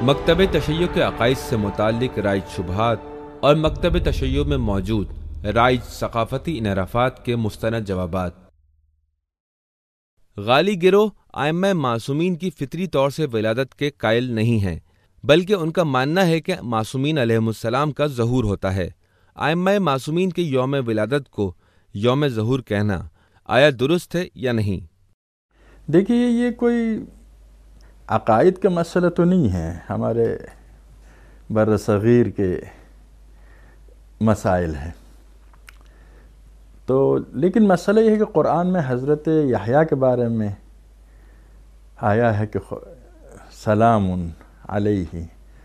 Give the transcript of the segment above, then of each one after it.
مکتب تشیع کے عقائد سے متعلق رائج شبہات اور مکتب تشیع میں موجود رائج ثقافتی انحرافات کے مستند جوابات۔ غالی گروہ ائمہ معصومین کی فطری طور سے ولادت کے قائل نہیں ہیں، بلکہ ان کا ماننا ہے کہ معصومین علیہم السلام کا ظہور ہوتا ہے۔ ائمہ معصومین کے یوم ولادت کو یوم ظہور کہنا آیا درست ہے یا نہیں؟ دیکھیے، یہ کوئی عقائد کا مسئلہ تو نہیں ہے، ہمارے بر صغیر کے مسائل ہیں تو، لیکن مسئلہ یہ ہے کہ قرآن میں حضرت یحییٰ کے بارے میں آیا ہے کہ سلام علیہ،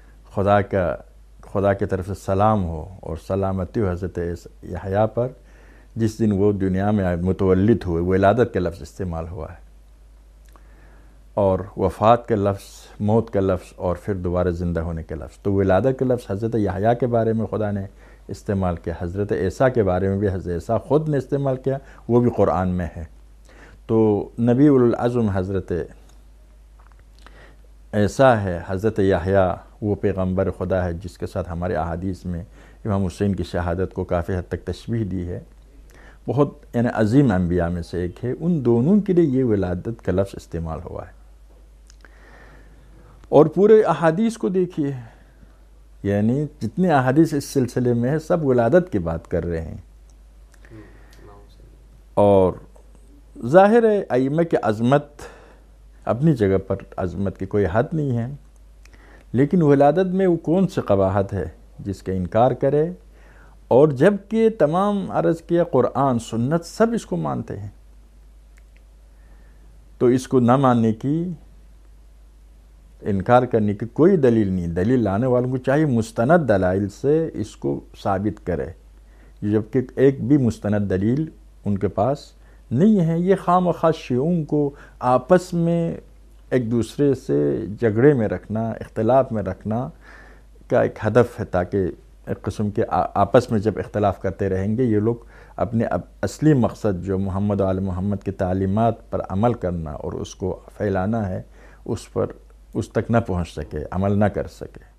خدا کی طرف سے سلام ہو اور سلامتی ہو حضرت یحییٰ پر جس دن وہ دنیا میں متولد ہوئے۔ ولادت کا لفظ استعمال ہوا ہے، اور وفات کا لفظ، موت کا لفظ، اور پھر دوبارہ زندہ ہونے کا لفظ۔ تو ولادت کا لفظ حضرت یحییٰ کے بارے میں خدا نے استعمال کیا، حضرت عیسیٰ کے بارے میں بھی حضرت عیسیٰ خود نے استعمال کیا، وہ بھی قرآن میں ہے۔ تو نبی العظم حضرت عیسیٰ ہے، حضرت یحییٰ وہ پیغمبر خدا ہے جس کے ساتھ ہمارے احادیث میں امام حسین کی شہادت کو کافی حد تک تشبیہ دی ہے، بہت یعنی عظیم انبیاء میں سے ایک ہے۔ ان دونوں کے لیے یہ ولادت کا لفظ استعمال ہوا ہے، اور پورے احادیث کو دیکھیے، یعنی جتنے احادیث اس سلسلے میں ہیں سب ولادت کی بات کر رہے ہیں۔ اور ظاہر ہے ائمہ کی عظمت اپنی جگہ پر، عظمت کی کوئی حد نہیں ہے، لیکن ولادت میں وہ کون سی قباحت ہے جس کا انکار کرے، اور جب کہ تمام عرض کیا قرآن سنت سب اس کو مانتے ہیں، تو اس کو نہ ماننے کی، انکار کرنے کی کوئی دلیل نہیں۔ دلیل لانے والوں کو چاہیے مستند دلائل سے اس کو ثابت کرے، جبکہ ایک بھی مستند دلیل ان کے پاس نہیں ہے۔ یہ خام و خاص شیعوں کو آپس میں ایک دوسرے سے جھگڑے میں رکھنا، اختلاف میں رکھنا کا ایک ہدف ہے، تاکہ ایک قسم کے آپس میں جب اختلاف کرتے رہیں گے یہ لوگ اپنے اصلی مقصد جو محمد و آل محمد کی تعلیمات پر عمل کرنا اور اس کو پھیلانا ہے، اس تک نہ پہنچ سکے، عمل نہ کر سکے۔